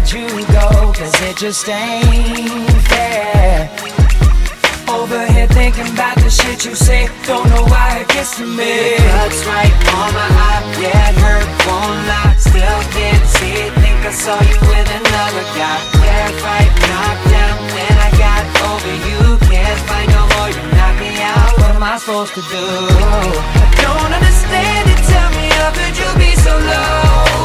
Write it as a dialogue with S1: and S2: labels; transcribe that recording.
S1: let you go, cause it just ain't fair. Over here thinking about the shit you say, don't know why it gets to me.
S2: The cuts right on my eye, yeah, it hurt, won't lie. Still can't see it, think I saw you with another guy. Yeah, fight, knocked down, and I got over you. Can't fight no more, you knock me out.
S1: What am I supposed to do?
S2: I don't understand it, tell me how could you be so low?